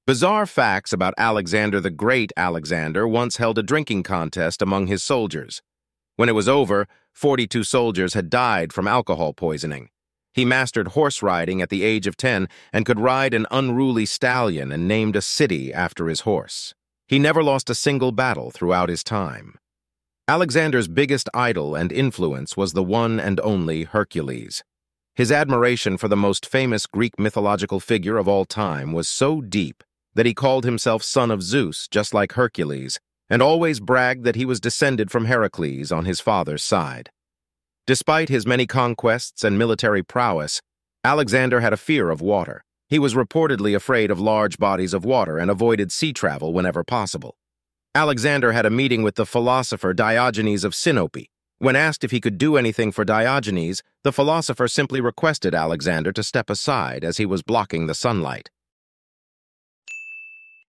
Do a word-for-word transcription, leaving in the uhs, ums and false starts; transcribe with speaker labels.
Speaker 1: Bizarre facts about Alexander the Great. Alexander once held a drinking contest among his soldiers. When it was over, forty-two soldiers had died from alcohol poisoning. He mastered horse riding at the age of ten and could ride an unruly stallion and named a city after his horse. He never lost a single battle throughout his time. Alexander's biggest idol and influence was the one and only Hercules. His admiration for the most famous Greek mythological figure of all time was so deep that he called himself son of Zeus, just like Hercules, and always bragged that he was descended from Heracles on his father's side. Despite his many conquests and military prowess, Alexander had a fear of water. He was reportedly afraid of large bodies of water and avoided sea travel whenever possible. Alexander had a meeting with the philosopher Diogenes of Sinope. When asked if he could do anything for Diogenes, the philosopher simply requested Alexander to step aside as he was blocking the sunlight.